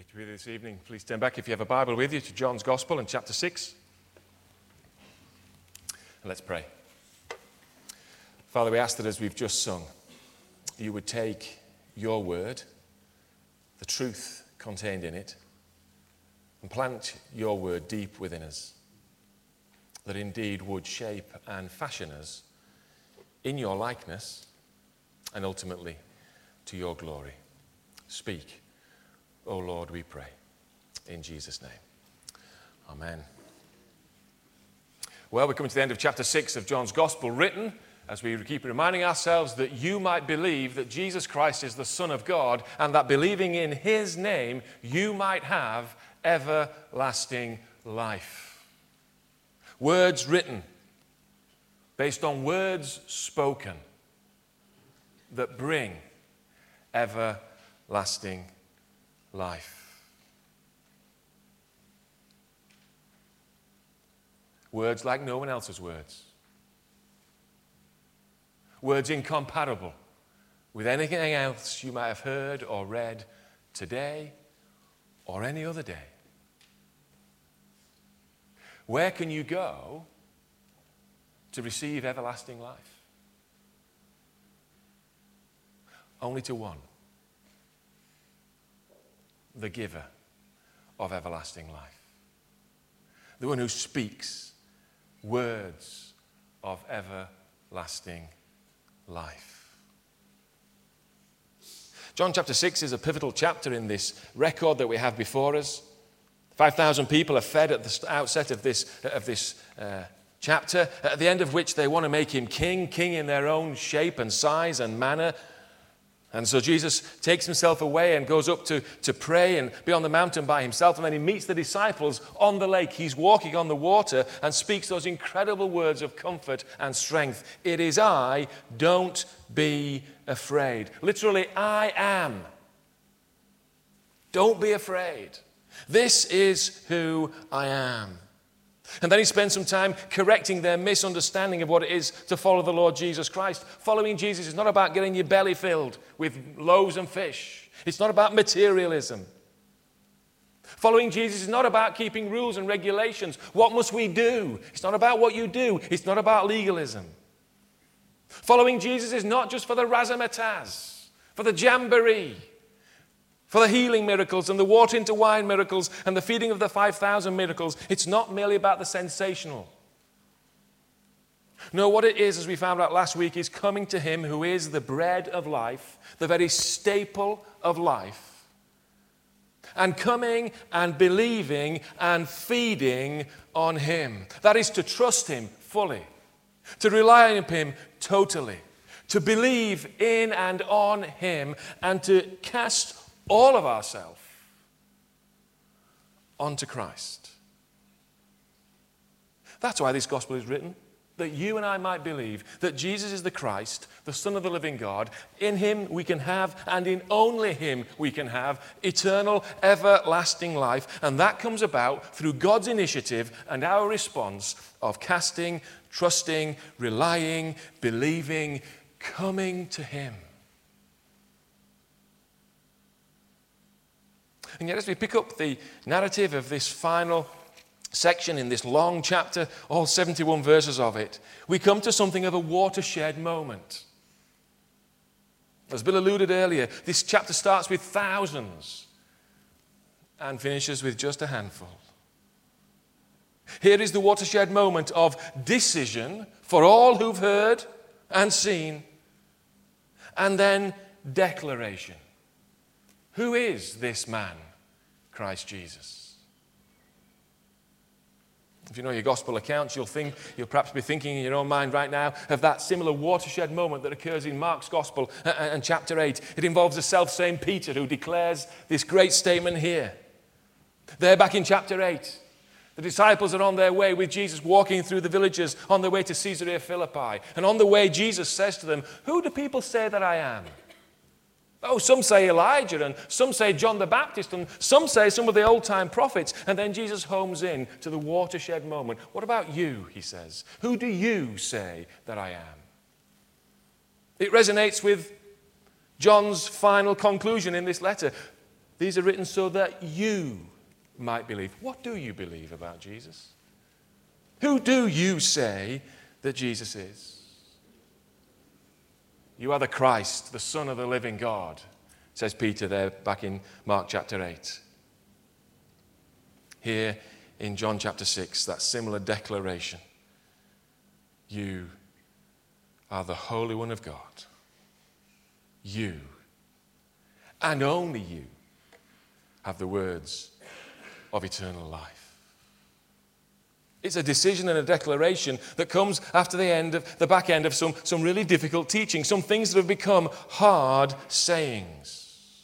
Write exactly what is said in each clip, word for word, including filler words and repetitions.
Great to be with you this evening. Please turn back if you have a Bible with you to John's Gospel in chapter six. And let's pray. Father, we ask that as we've just sung, you would take your word, the truth contained in it, and plant your word deep within us, that indeed would shape and fashion us in your likeness and ultimately to your glory. Speak, O Lord, we pray. In Jesus' name. Amen. Well, we're coming to the end of chapter six of John's Gospel, written as we keep reminding ourselves that you might believe that Jesus Christ is the Son of God, and that believing in his name, you might have everlasting life. Words written based on words spoken that bring everlasting life. Words like no one else's words. Words incompatible with anything else you might have heard or read today or any other day. Where can you go to receive everlasting life? Only to one. The giver of everlasting life. The one who speaks words of everlasting life. John chapter six is a pivotal chapter in this record that we have before us. five thousand people are fed at the outset of this, of this uh, chapter, at the end of which they want to make him king, king in their own shape and size and manner. And so Jesus takes himself away and goes up to, to pray and be on the mountain by himself. And then he meets the disciples on the lake. He's walking on the water and speaks those incredible words of comfort and strength. It is I, don't be afraid. Literally, I am. Don't be afraid. This is who I am. And then he spends some time correcting their misunderstanding of what it is to follow the Lord Jesus Christ. Following Jesus is not about getting your belly filled with loaves and fish. It's not about materialism. Following Jesus is not about keeping rules and regulations. What must we do? It's not about what you do. It's not about legalism. Following Jesus is not just for the razzmatazz, for the jamboree, for the healing miracles and the water into wine miracles and the feeding of the five thousand miracles. It's not merely about the sensational. No, what it is, as we found out last week, is coming to him who is the bread of life, the very staple of life, and coming and believing and feeding on him. That is to trust him fully, to rely on him totally, to believe in and on him, and to cast all of ourselves onto Christ. That's why this gospel is written, that you and I might believe that Jesus is the Christ, the Son of the living God. In him we can have, and in only him we can have, eternal, everlasting life. And that comes about through God's initiative and our response of casting, trusting, relying, believing, coming to him. And yet as we pick up the narrative of this final section in this long chapter, all seventy-one verses of it, we come to something of a watershed moment. As Bill alluded earlier, this chapter starts with thousands and finishes with just a handful. Here is the watershed moment of decision for all who've heard and seen, and then declaration. Who is this man, Christ Jesus? If you know your gospel accounts, you'll think, you'll perhaps be thinking in your own mind right now of that similar watershed moment that occurs in Mark's gospel and chapter eight. It involves the self-same Peter who declares this great statement here. There back in chapter eight, the disciples are on their way with Jesus, walking through the villages on their way to Caesarea Philippi. And on the way, Jesus says to them, "Who do people say that I am?" Oh, some say Elijah, and some say John the Baptist, and some say some of the old-time prophets. And then Jesus homes in to the watershed moment. What about you, he says? Who do you say that I am? It resonates with John's final conclusion in this letter. These are written so that you might believe. What do you believe about Jesus? Who do you say that Jesus is? You are the Christ, the Son of the living God, says Peter there back in Mark chapter eight. Here in John chapter six, that similar declaration. You are the Holy One of God. You, and only you, have the words of eternal life. It's a decision and a declaration that comes after the end of the back end of some, some really difficult teaching, some things that have become hard sayings.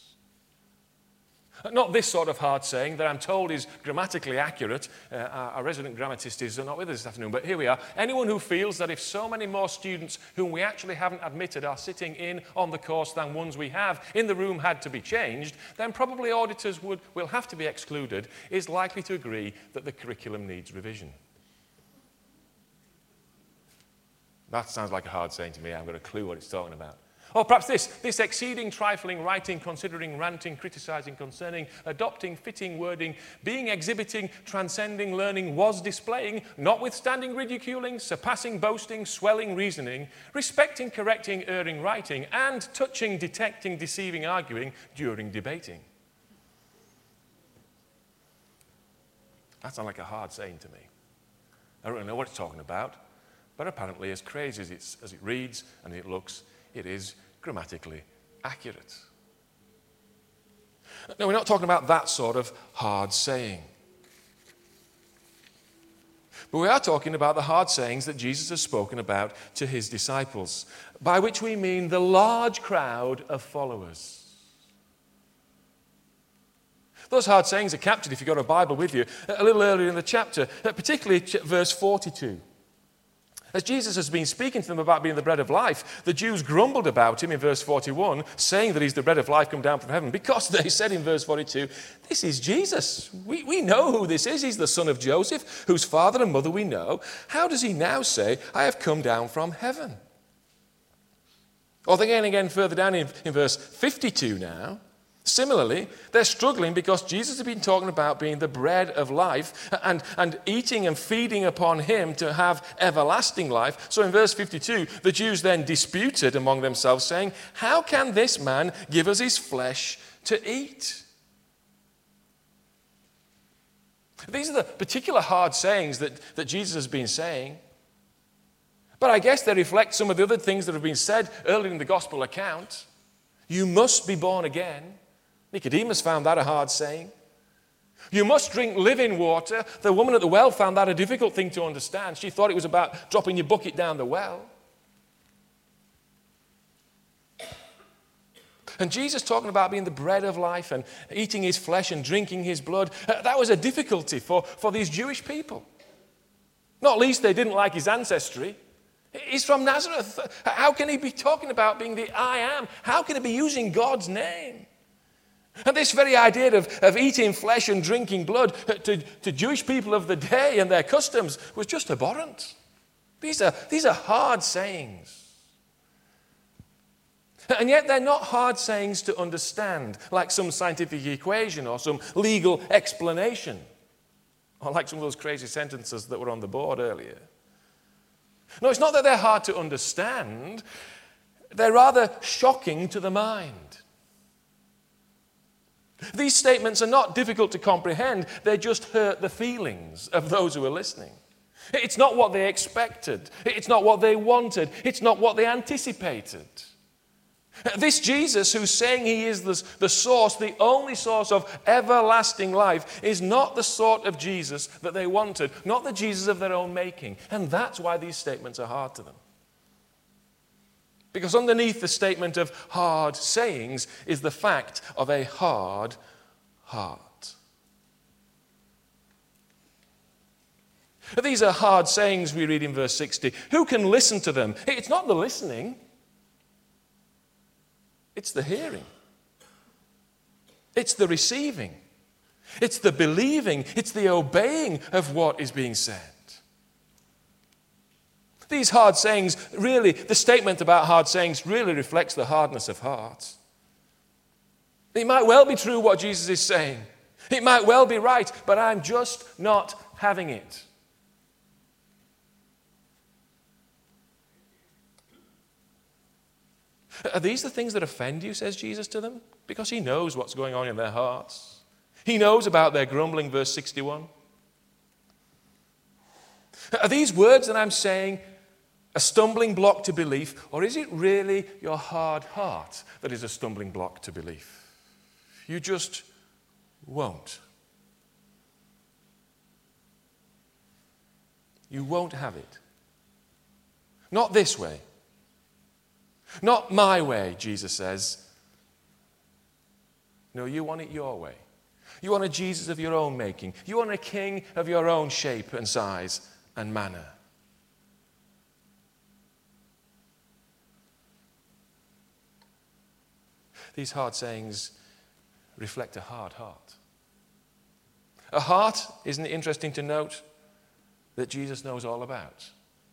Not this sort of hard saying that I'm told is grammatically accurate. Uh, our, our resident grammatist is not with us this afternoon, but here we are. Anyone who feels that if so many more students whom we actually haven't admitted are sitting in on the course than ones we have in the room had to be changed, then probably auditors would, will have to be excluded, is likely to agree that the curriculum needs revision. That sounds like a hard saying to me. I haven't got a clue what it's talking about. Or perhaps this, this exceeding, trifling, writing, considering, ranting, criticizing, concerning, adopting, fitting, wording, being, exhibiting, transcending, learning, was, displaying, notwithstanding, ridiculing, surpassing, boasting, swelling, reasoning, respecting, correcting, erring, writing, and touching, detecting, deceiving, arguing, during debating. That sounds like a hard saying to me. I don't really know what it's talking about, but apparently as crazy as, it's, as it reads and it looks, it is grammatically accurate. Now, we're not talking about that sort of hard saying. But we are talking about the hard sayings that Jesus has spoken about to his disciples, by which we mean the large crowd of followers. Those hard sayings are captured, if you've got a Bible with you, a little earlier in the chapter, particularly verse forty-two. As Jesus has been speaking to them about being the bread of life, the Jews grumbled about him in verse forty-one, saying that he's the bread of life come down from heaven, because they said in verse forty-two, this is Jesus. We, we know who this is. He's the son of Joseph, whose father and mother we know. How does he now say, I have come down from heaven? Or again, again further down in, in verse fifty-two now, similarly, they're struggling because Jesus has been talking about being the bread of life and, and eating and feeding upon him to have everlasting life. So in verse fifty-two, the Jews then disputed among themselves, saying, how can this man give us his flesh to eat? These are the particular hard sayings that, that Jesus has been saying. But I guess they reflect some of the other things that have been said earlier in the gospel account. You must be born again. Nicodemus found that a hard saying. You must drink living water. The woman at the well found that a difficult thing to understand. She thought it was about dropping your bucket down the well. And Jesus talking about being the bread of life and eating his flesh and drinking his blood, that was a difficulty for, for these Jewish people. Not least they didn't like his ancestry. He's from Nazareth. How can he be talking about being the I am? How can he be using God's name? And this very idea of, of eating flesh and drinking blood to, to Jewish people of the day and their customs was just abhorrent. These are, these are hard sayings. And yet they're not hard sayings to understand, like some scientific equation or some legal explanation, or like some of those crazy sentences that were on the board earlier. No, it's not that they're hard to understand. They're rather shocking to the mind. These statements are not difficult to comprehend. They just hurt the feelings of those who are listening. It's not what they expected. It's not what they wanted. It's not what they anticipated. This Jesus who's saying he is the, the source, the only source of everlasting life, is not the sort of Jesus that they wanted, not the Jesus of their own making. And that's why these statements are hard to them. Because underneath the statement of hard sayings is the fact of a hard heart. These are hard sayings we read in verse sixty. Who can listen to them? It's not the listening. It's the hearing. It's the receiving. It's the believing. It's the obeying of what is being said. These hard sayings, really, the statement about hard sayings really reflects the hardness of heart. It might well be true what Jesus is saying. It might well be right, but I'm just not having it. Are these the things that offend you, says Jesus to them? Because he knows what's going on in their hearts. He knows about their grumbling, verse sixty-one. Are these words that I'm saying a stumbling block to belief, or is it really your hard heart that is a stumbling block to belief? You just won't. You won't have it. Not this way. Not my way, Jesus says. No, you want it your way. You want a Jesus of your own making. You want a king of your own shape and size and manner. These hard sayings reflect a hard heart. A heart, isn't it interesting to note, that Jesus knows all about?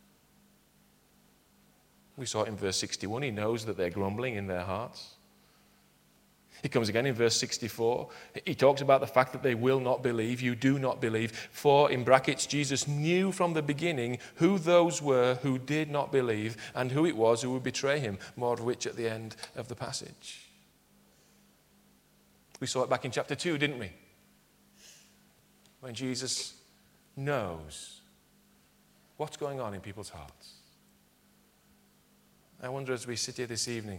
We saw it in verse sixty-one. He knows that they're grumbling in their hearts. He comes again in verse sixty-four. He talks about the fact that they will not believe. You do not believe. For, in brackets, Jesus knew from the beginning who those were who did not believe and who it was who would betray him, more of which at the end of the passage. We saw it back in chapter two, didn't we? When Jesus knows what's going on in people's hearts. I wonder, as we sit here this evening,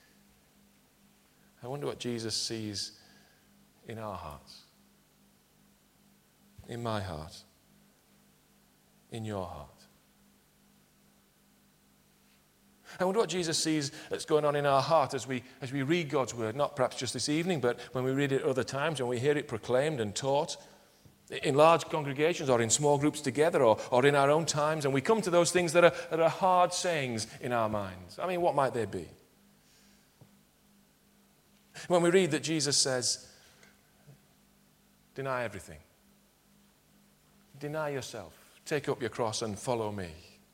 I wonder what Jesus sees in our hearts, in my heart, in your heart. I wonder what Jesus sees that's going on in our heart as we, as we read God's word, not perhaps just this evening, but when we read it other times, when we hear it proclaimed and taught, in large congregations or in small groups together or, or in our own times, and we come to those things that are, that are hard sayings in our minds. I mean, what might they be? When we read that Jesus says, deny everything. Deny yourself. Take up your cross and follow me.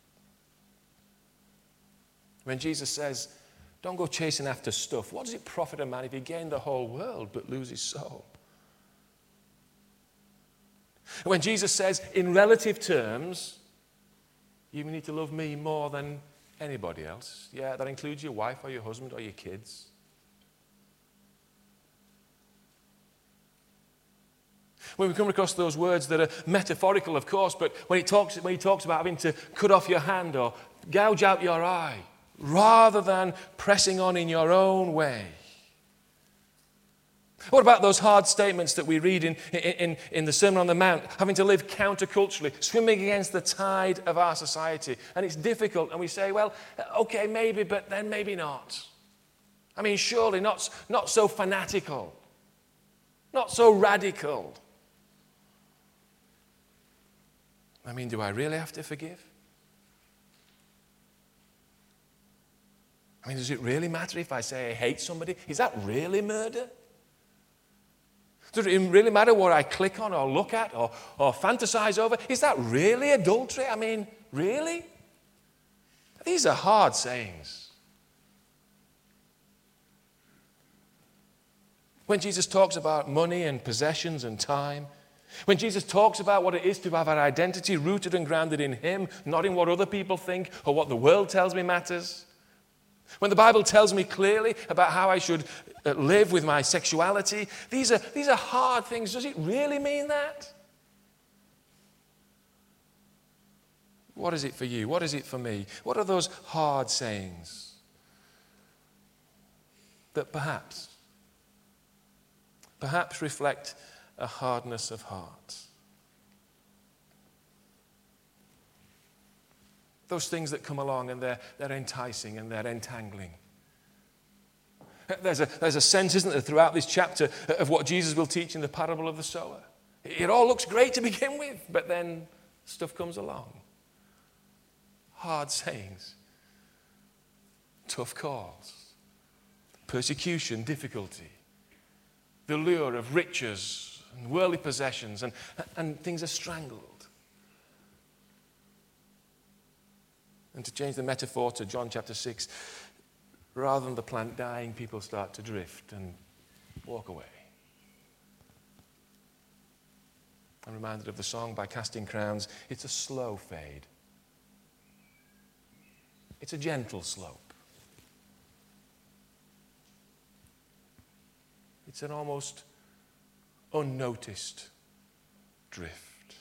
When Jesus says, don't go chasing after stuff. What does it profit a man if he gained the whole world but lose his soul? When Jesus says, in relative terms, you need to love me more than anybody else. Yeah, that includes your wife or your husband or your kids. When we come across those words that are metaphorical, of course, but when he talks, when he talks about having to cut off your hand or gouge out your eye, rather than pressing on in your own way. What about those hard statements that we read in, in, in the Sermon on the Mount, having to live counterculturally, swimming against the tide of our society? And it's difficult, and we say, well, okay, maybe, but then maybe not. I mean, surely not, not so fanatical, not so radical. I mean, do I really have to forgive? I mean, does it really matter if I say I hate somebody? Is that really murder? Does it really matter what I click on or look at or, or fantasize over? Is that really adultery? I mean, really? These are hard sayings. When Jesus talks about money and possessions and time, when Jesus talks about what it is to have our identity rooted and grounded in Him, not in what other people think or what the world tells me matters, when the Bible tells me clearly about how I should live with my sexuality, these are, these are hard things. Does it really mean that? What is it for you? What is it for me? What are those hard sayings that perhaps, perhaps reflect a hardness of heart? Those things that come along and they're, they're enticing and they're entangling. There's a, there's a sense, isn't there, throughout this chapter of what Jesus will teach in the parable of the sower. It all looks great to begin with, but then stuff comes along. Hard sayings. Tough calls. Persecution, difficulty. The lure of riches and worldly possessions, and, and things are strangled. And to change the metaphor to John chapter six, rather than the plant dying, people start to drift and walk away. I'm reminded of the song by Casting Crowns. It's a slow fade. It's a gentle slope. It's an almost unnoticed drift.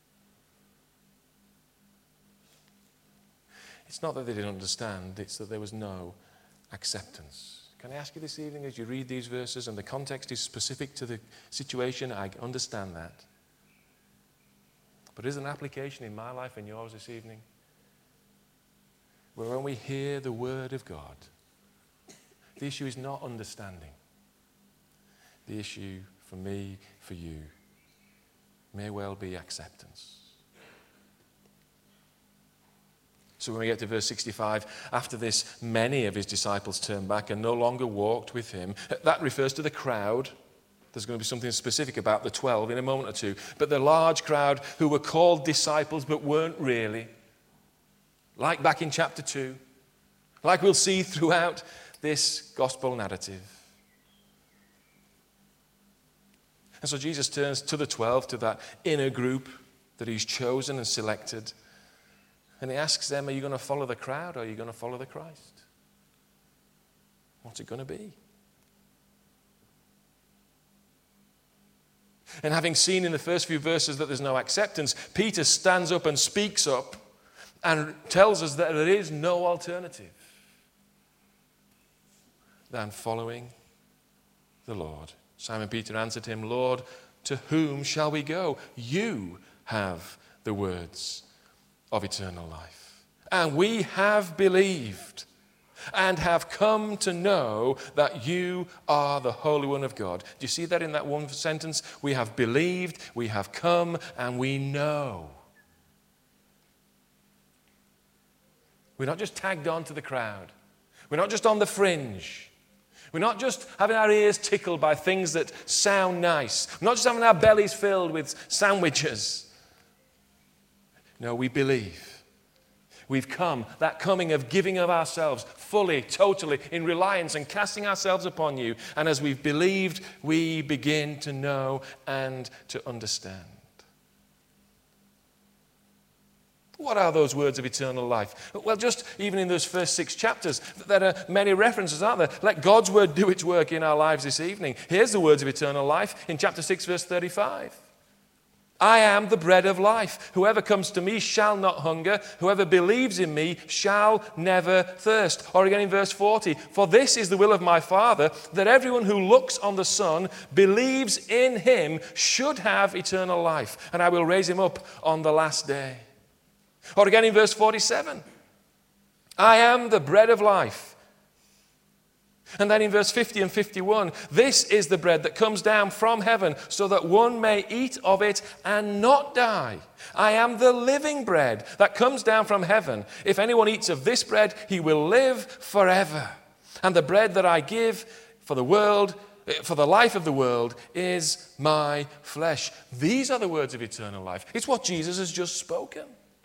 It's not that they didn't understand, it's that there was no acceptance. Can I ask you this evening, as you read these verses, and the context is specific to the situation, I understand that. But is an application in my life and yours this evening, where when we hear the word of God, the issue is not understanding. The issue for me, for you, may well be acceptance. So when we get to verse sixty-five, after this, many of his disciples turned back and no longer walked with him. That refers to the crowd. There's going to be something specific about the twelve in a moment or two. But the large crowd who were called disciples but weren't really. Like back in chapter two. Like we'll see throughout this gospel narrative. And so Jesus turns to the twelve, to that inner group that he's chosen and selected. And he asks them, are you going to follow the crowd or are you going to follow the Christ? What's it going to be? And having seen in the first few verses that there's no acceptance, Peter stands up and speaks up and tells us that there is no alternative than following the Lord. Simon Peter answered him, Lord, to whom shall we go? You have the words of eternal life. And we have believed and have come to know that you are the Holy One of God. Do you see that in that one sentence? We have believed, we have come, and we know. We're not just tagged on to the crowd. We're not just on the fringe. We're not just having our ears tickled by things that sound nice. We're not just having our bellies filled with sandwiches. No, we believe. We've come, that coming of giving of ourselves fully, totally, in reliance and casting ourselves upon you. And as we've believed, we begin to know and to understand. What are those words of eternal life? Well, just even in those first six chapters, there are many references, aren't there? Let God's word do its work in our lives this evening. Here's the words of eternal life in chapter six, verse thirty-five. I am the bread of life. Whoever comes to me shall not hunger. Whoever believes in me shall never thirst. Or again in verse forty, for this is the will of my Father, that everyone who looks on the Son, believes in him, should have eternal life, and I will raise him up on the last day. Or again in verse forty-seven, I am the bread of life. And then in verse fifty and fifty-one, this is the bread that comes down from heaven, so that one may eat of it and not die. I am the living bread that comes down from heaven. If anyone eats of this bread, he will live forever. And the bread that I give for the world, for the life of the world, is my flesh. These are the words of eternal life. It's what Jesus has just spoken.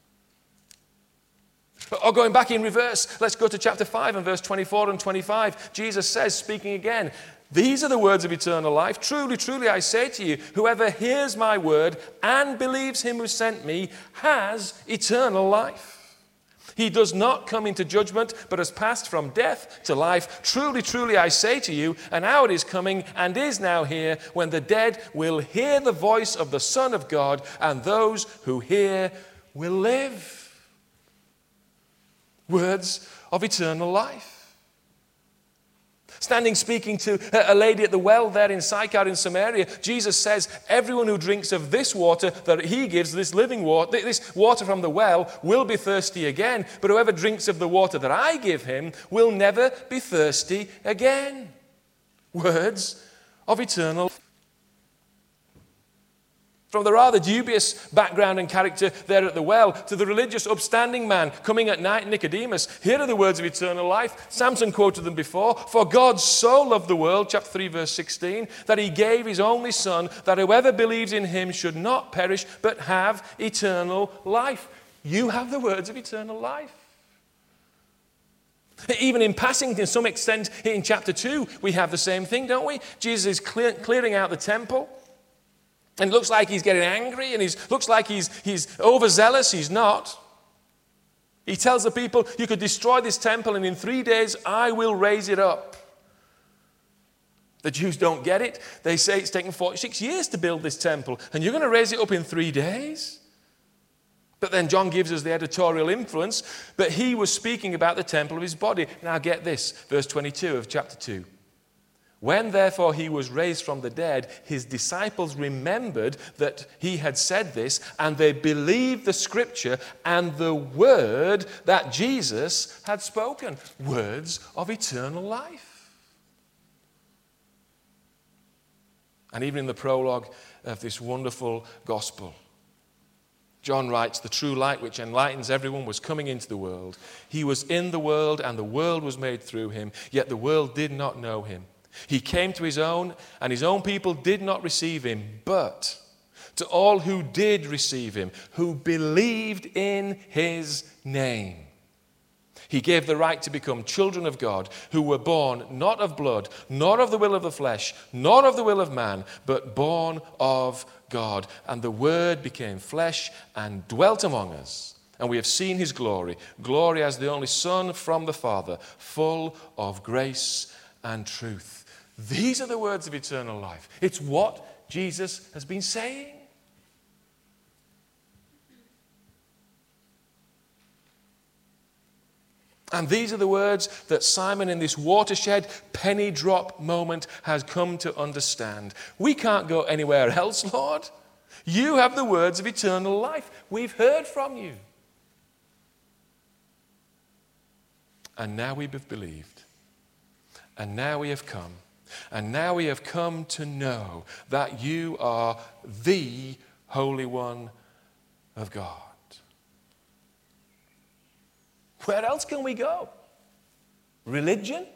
Or going back in reverse, let's go to chapter five and verse twenty-four and twenty-five. Jesus says, speaking again, these are the words of eternal life. Truly, truly, I say to you, whoever hears my word and believes him who sent me has eternal life. He does not come into judgment, but has passed from death to life. Truly, truly, I say to you, an hour is coming and is now here when the dead will hear the voice of the Son of God, and those who hear will live. Words of eternal life. Standing speaking to a lady at the well there in Sychar in Samaria, Jesus says, everyone who drinks of this water that he gives, this living water, this water from the well, will be thirsty again. But whoever drinks of the water that I give him will never be thirsty again. Words of eternal life. From the rather dubious background and character there at the well to the religious upstanding man coming at night, Nicodemus, here are the words of eternal life. Samson quoted them before. For God so loved the world, chapter three, verse sixteen, that he gave his only Son, that whoever believes in him should not perish, but have eternal life. You have the words of eternal life. Even in passing, to some extent, in chapter two, we have the same thing, don't we? Jesus is clear, clearing out the temple. And it looks like he's getting angry, and he looks like he's, he's overzealous. He's not. He tells the people, you could destroy this temple, and in three days I will raise it up. The Jews don't get it. They say it's taken forty-six years to build this temple, and you're going to raise it up in three days? But then John gives us the editorial influence, but he was speaking about the temple of his body. Now get this, verse twenty-two of chapter two. When therefore he was raised from the dead, his disciples remembered that he had said this, and they believed the scripture and the word that Jesus had spoken, words of eternal life. And even in the prologue of this wonderful gospel, John writes, the true light which enlightens everyone was coming into the world. He was in the world, and the world was made through him, yet the world did not know him. He came to his own, and his own people did not receive him. But to all who did receive him, who believed in his name, he gave the right to become children of God, who were born not of blood, not of the will of the flesh, not of the will of man, but born of God. And the Word became flesh and dwelt among us. And we have seen his glory, glory as the only Son from the Father, full of grace and truth. These are the words of eternal life. It's what Jesus has been saying. And these are the words that Simon in this watershed, penny drop moment has come to understand. We can't go anywhere else, Lord. You have the words of eternal life. We've heard from you. And now we have believed. And now we have come. And now we have come to know that you are the Holy One of God. Where else can we go? Religion?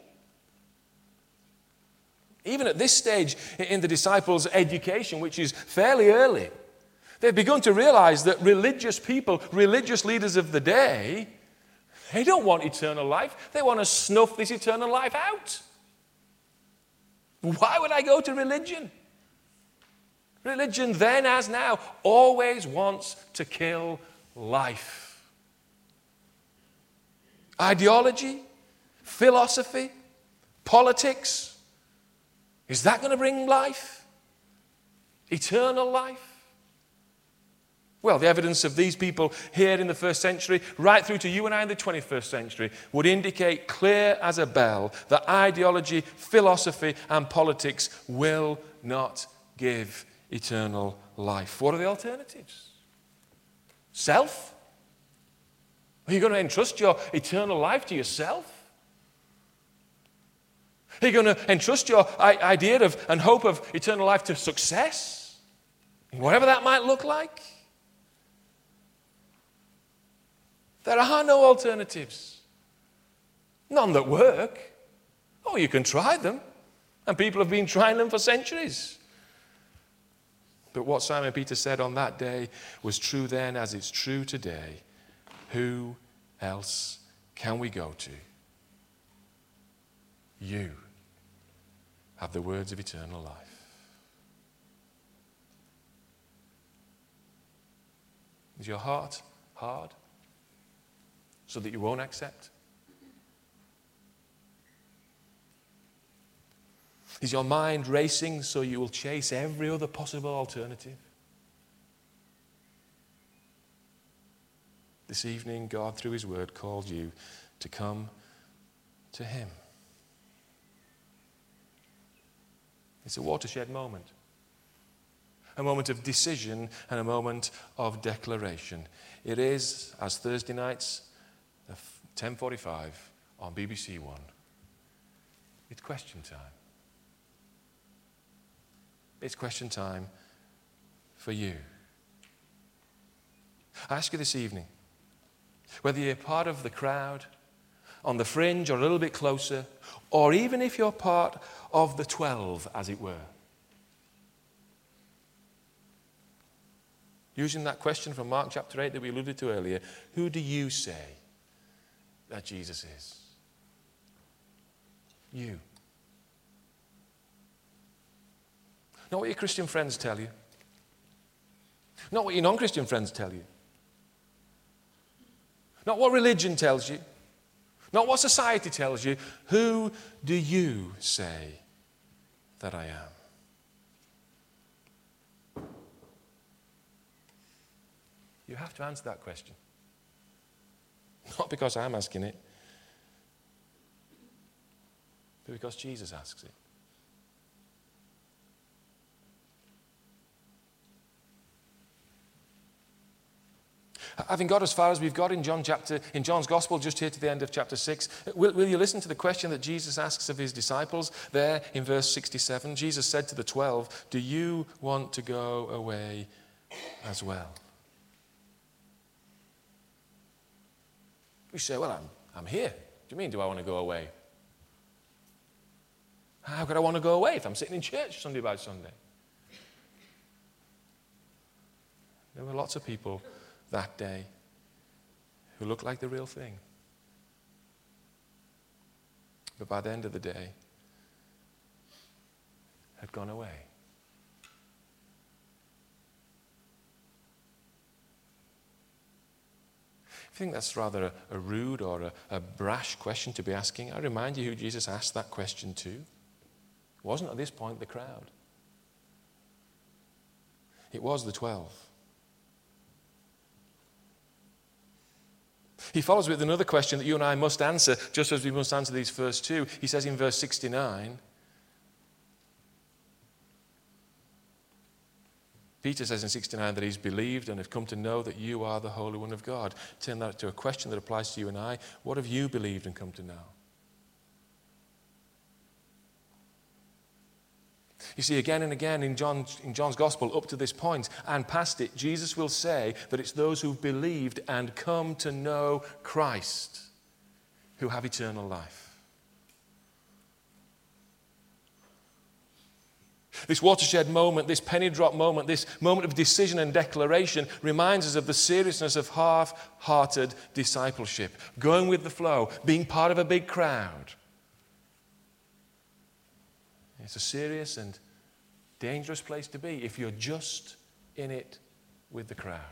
Even at this stage in the disciples' education, which is fairly early, they've begun to realize that religious people, religious leaders of the day, they don't want eternal life. They want to snuff this eternal life out. Why would I go to religion? Religion then as now always wants to kill life. Ideology, philosophy, politics. Is that going to bring life? Eternal life? Well, the evidence of these people here in the first century, right through to you and I in the twenty-first century, would indicate clear as a bell that ideology, philosophy, and politics will not give eternal life. What are the alternatives? Self? Are you going to entrust your eternal life to yourself? Are you going to entrust your idea of and hope of eternal life to success? Whatever that might look like? There are no alternatives. None that work. Oh, you can try them. And people have been trying them for centuries. But what Simon Peter said on that day was true then as it's true today. Who else can we go to? You have the words of eternal life. Is your heart hard so that you won't accept? Is your mind racing so you will chase every other possible alternative? This evening, God, through his word, called you to come to him. It's a watershed moment. A moment of decision and a moment of declaration. It is, as Thursday nights, ten forty-five on B B C One. It's question time. It's question time for you. I ask you this evening, whether you're part of the crowd, on the fringe or a little bit closer, or even if you're part of the twelve, as it were. Using that question from Mark chapter eight that we alluded to earlier, who do you say that Jesus is? you. Not what your Christian friends tell you. Not what your non-Christian friends tell you. Not what religion tells you. Not what society tells you. Who do you say that I am? You have to answer that question. Not because I'm asking it, but because Jesus asks it. Having got as far as we've got in John chapter, in John's Gospel, just here to the end of chapter six, will, will you listen to the question that Jesus asks of his disciples there in verse sixty-seven? Jesus said to the twelve, "Do you want to go away as well?" We say, "Well, I'm, I'm here. Do you mean, do I want to go away? How could I want to go away if I'm sitting in church Sunday by Sunday?" There were lots of people that day who looked like the real thing. But by the end of the day, had gone away. If you think that's rather a, a rude or a, a brash question to be asking, I remind you who Jesus asked that question to. It wasn't at this point the crowd. It was the twelve. He follows with another question that you and I must answer, just as we must answer these first two. He says in verse sixty-nine, Peter says in sixty-nine that he's believed and have come to know that you are the Holy One of God. Turn that to a question that applies to you and I. What have you believed and come to know? You see, again and again in, John, in John's Gospel, up to this point and past it, Jesus will say that it's those who've believed and come to know Christ who have eternal life. This watershed moment, this penny drop moment, this moment of decision and declaration reminds us of the seriousness of half-hearted discipleship, going with the flow, being part of a big crowd. It's a serious and dangerous place to be if you're just in it with the crowd.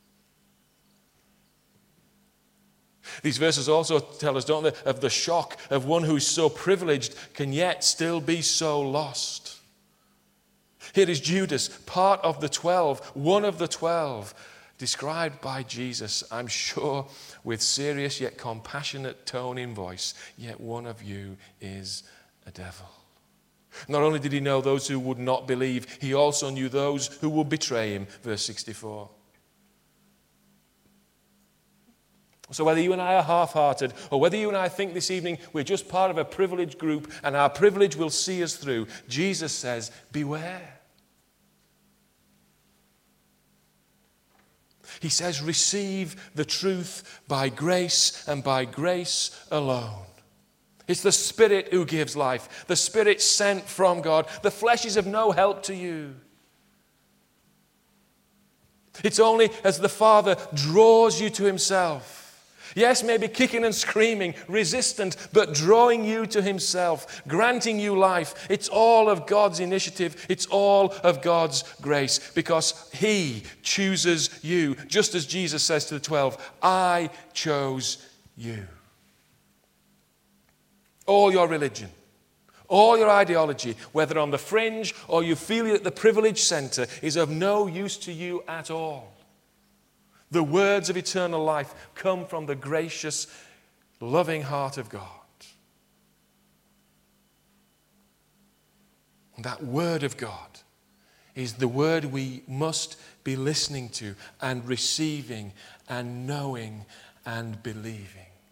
These verses also tell us, don't they, of the shock of one who's so privileged can yet still be so lost. Here is Judas, part of the twelve, one of the twelve, described by Jesus, I'm sure, with serious yet compassionate tone in voice, yet one of you is a devil. Not only did he know those who would not believe, he also knew those who would betray him. Verse sixty-four. So whether you and I are half-hearted, or whether you and I think this evening we're just part of a privileged group and our privilege will see us through, Jesus says, beware. He says, receive the truth by grace and by grace alone. It's the Spirit who gives life, the Spirit sent from God. The flesh is of no help to you. It's only as the Father draws you to himself. Yes, maybe kicking and screaming, resistant, but drawing you to himself, granting you life. It's all of God's initiative. It's all of God's grace because he chooses you. Just as Jesus says to the twelve, I chose you. All your religion, all your ideology, whether on the fringe or you feel it at the privileged center, is of no use to you at all. The words of eternal life come from the gracious, loving heart of God. And that word of God is the word we must be listening to and receiving and knowing and believing.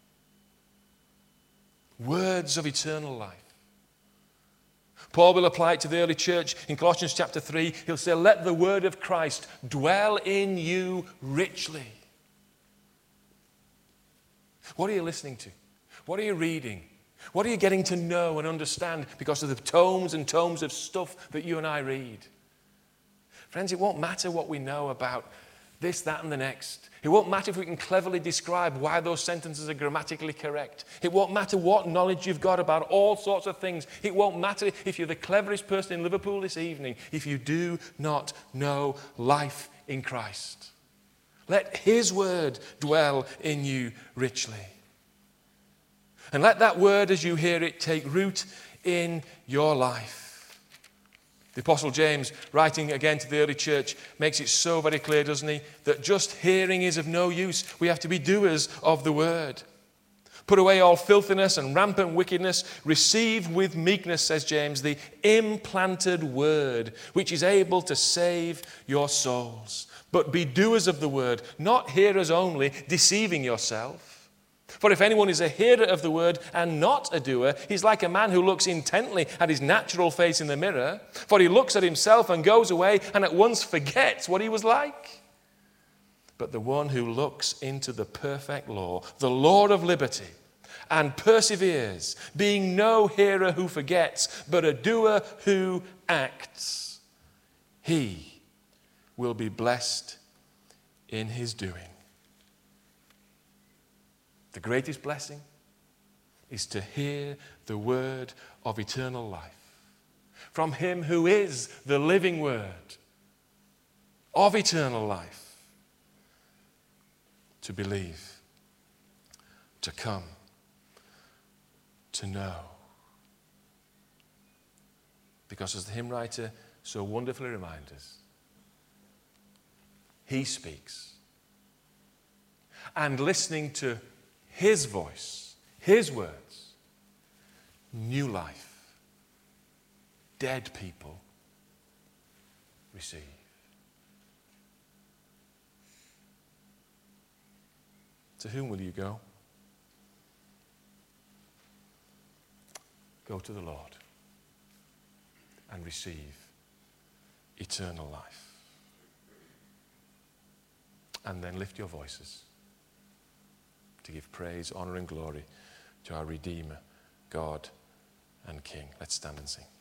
Words of eternal life. Paul will apply it to the early church in Colossians chapter three. He'll say, let the word of Christ dwell in you richly. What are you listening to? What are you reading? What are you getting to know and understand because of the tomes and tomes of stuff that you and I read? Friends, it won't matter what we know about this, that, and the next. It won't matter if we can cleverly describe why those sentences are grammatically correct. It won't matter what knowledge you've got about all sorts of things. It won't matter if you're the cleverest person in Liverpool this evening if you do not know life in Christ. Let his word dwell in you richly. And let that word, as you hear it, take root in your life. The Apostle James, writing again to the early church, makes it so very clear, doesn't he, that just hearing is of no use. We have to be doers of the word. Put away all filthiness and rampant wickedness. Receive with meekness, says James, the implanted word, which is able to save your souls. But be doers of the word, not hearers only, deceiving yourself. For if anyone is a hearer of the word and not a doer, he's like a man who looks intently at his natural face in the mirror. For he looks at himself and goes away and at once forgets what he was like. But the one who looks into the perfect law, the law of liberty, and perseveres, being no hearer who forgets, but a doer who acts, he will be blessed in his doing. The greatest blessing is to hear the word of eternal life from him who is the living word of eternal life. To believe, to come, to know. Because as the hymn writer so wonderfully reminds us, he speaks. And listening to his voice, his words, new life, dead people receive. To whom will you go? Go to the Lord and receive eternal life. And then lift your voices to give praise, honor, and glory to our Redeemer, God, and King. Let's stand and sing.